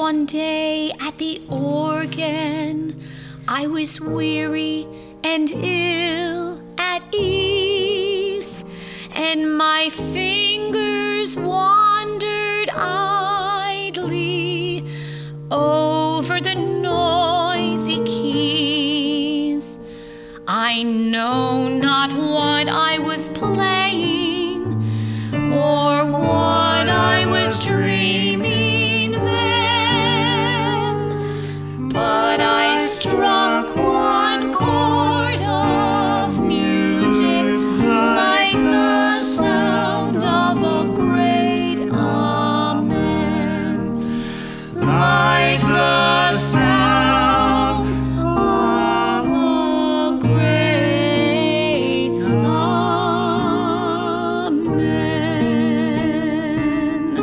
one day at the organ. I was weary and ill at ease, and my fingers wandered idly over the noisy keys. I know not what I was playing or what I was dreaming then, but I struck one chord of music like the sound of a great amen, like the sound of a great amen.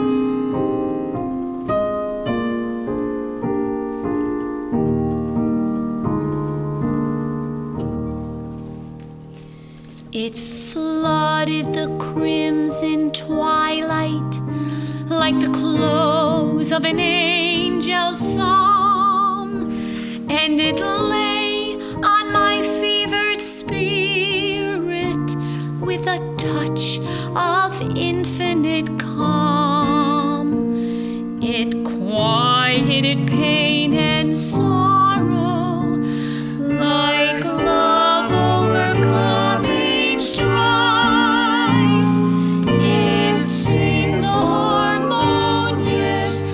It flooded the crimson twilight like the close of an angel's psalm, and it lay on my fevered spirit with a touch of infinite calm. It quieted pain and sorrow like love overcoming strife. It seemed the harmonious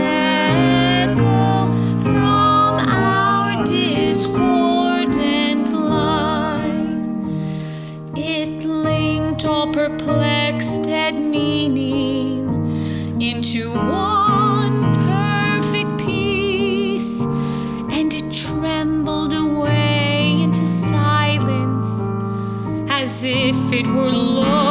echo from our discordant life. It linked all perplexed at meaning into one perfect peace, and it trembled away into silence as if it were lost